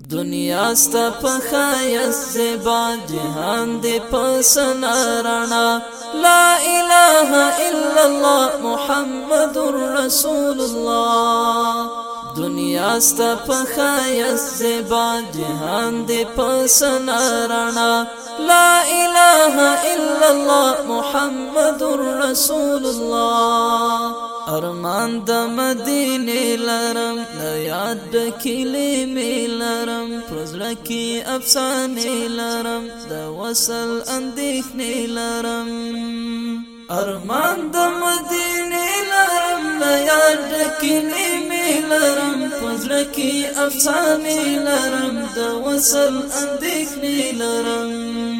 دنیا ستا پخایست زیبا جهان دی پسنا رانا لا اله الا الله محمد رسول الله دنیا ستا پخایست زیبا جهان دی پسنا رانا لا اله الا الله محمد رسول الله ارمان د مدینه لرم د یاد کلمې لرم پرزړه کې افسانې لرم د وصل اندېښنې لرم ارمان د مدینه لرم د یاد کلمې لرم پرزړه کې افسانې لرم د وصل اندېښنې لرم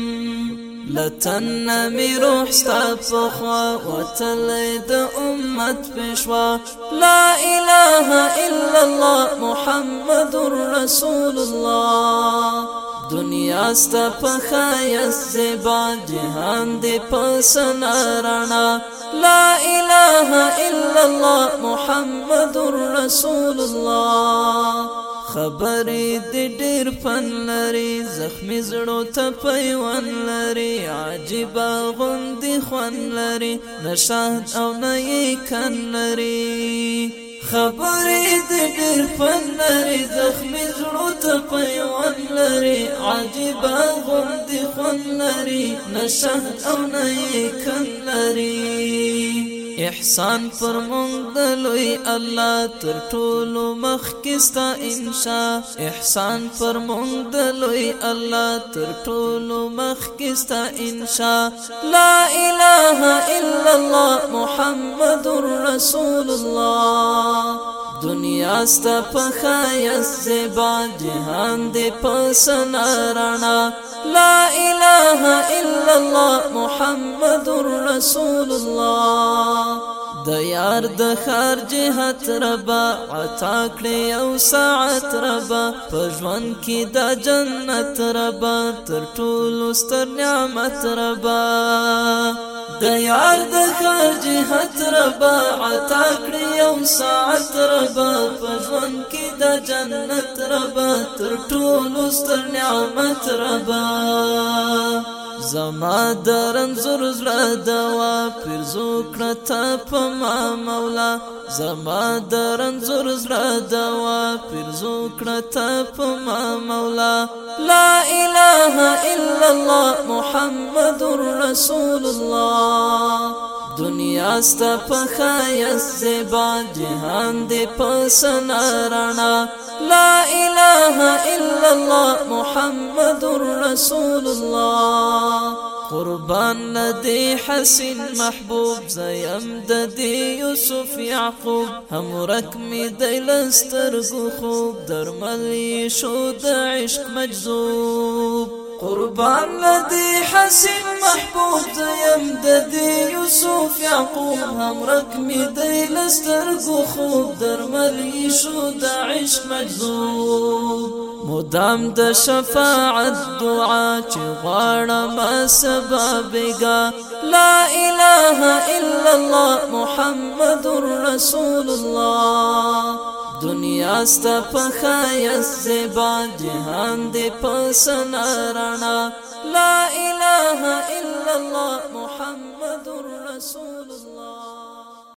لتن می روح ستا پخوا وتلی د امت پشوا لا اله الا الله محمد رسول الله دنیا ستا پخایست زیبا جهان دی پسنا رانا لا اله الا الله محمد رسول الله خبرې د ډېر فن لري زخمي زړو ته پیوند لري عجیبه غوندې خوند لري نه شهد او نه یې کن لري خبرې د ډېر فن لري زخمي زړو ته پیوند لري عجیبه غوندې خوند لري نه شهد او نه یې کن لري احسان پر مونږ د لوی الله تر ټولو مخکې ستا انشاء احسان پر مونږ د لوی الله تر ټولو مخکې ستا انشاء لا اله الا الله محمد رسول الله دنیا ستا پخایست زیبا جهان دی پسنا رانا لا اله الا الله محمد رسول الله د یار د خار جهت ربا عطا کړی یو ساعت ربا په ژوند کې د جنت ربا تر ټولو ستر نعمت ربا د یار د خار جهت ربا عطا کړی یو ساعت ربا په ژوند کې د جنت ربا تر ټولو ستر نعمت ربا زما درنځور زړه دوا پرزو کړه ته په ما مولا زما درنځور زړه دوا پرزو کړه ته په ما مولا لا اله الا الله محمد رسول الله دنیا ستا پخایست زیبا جهان دی پسنا رانا لا اله الا الله محمد رسول الله قربان لدی حسین محبوب زیم د دی یوسف یعقوب هم رکمی دی لسترگو خوب درملی شو د عشق مجذوب قربان لدی حسین محبوب زیم د دی یوسف یعقوب هم رکمی دی لسترگو خوب درملی شو د عشق مجذوب مدام د شفاعت دعا چې غواړم سببګا لا اله الا الله محمد رسول الله دنیا ستا پخایست زیبا جهان دی پسنا رانا لا اله الا الله محمد رسول الله